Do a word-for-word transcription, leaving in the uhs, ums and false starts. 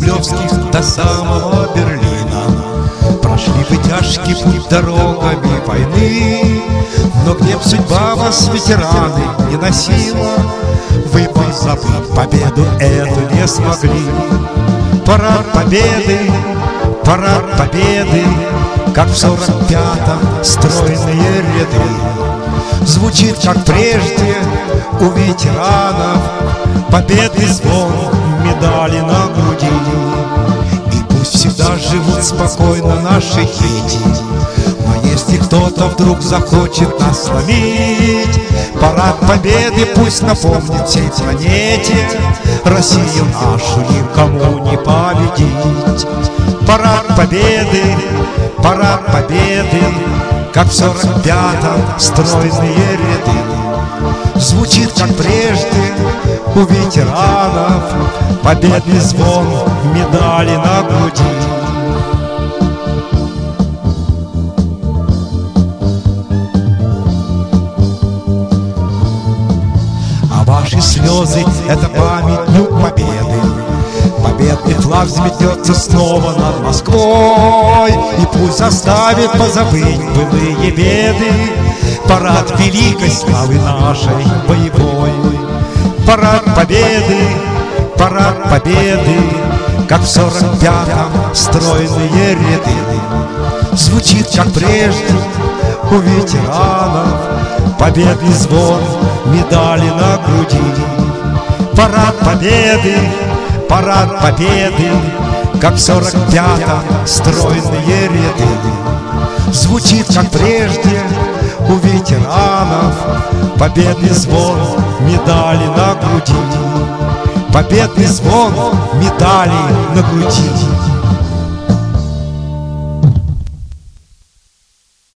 кремлевских до самого Берлина. Прошли вы тяжкий путь дорогами войны, но где б судьба вас, ветераны, не носила, вы позабыть победу эту не смогли. Парад победы, парад победы, как в сорок пятом стройные ряды. Звучит, как прежде, у ветеранов победный звон, медали на груди. И пусть всегда живут спокойно наши дети, но если кто-то вдруг захочет нас сломить, парад победы пусть напомнит всей планете: Россию нашу никому не победить. Парад победы, парад победы, как в сорок пятом стройные ряды. Звучит, как прежде, у ветеранов победный звон, медали на груди. А ваши слезы — это памятник победы. Победный флаг взметнется снова над Москвой, и пусть заставит позабыть былые беды. Парад великой славы нашей боевой. Парад победы, парад победы, как в сорок пятом стройные ряды. Звучит, как прежде, у ветеранов победный звон, медали на груди. Парад победы, парад победы, как в сорок пятом стройные ряды. Звучит, как прежде, у ветеранов победный звон, медали на груди. Победный звон, медали на груди.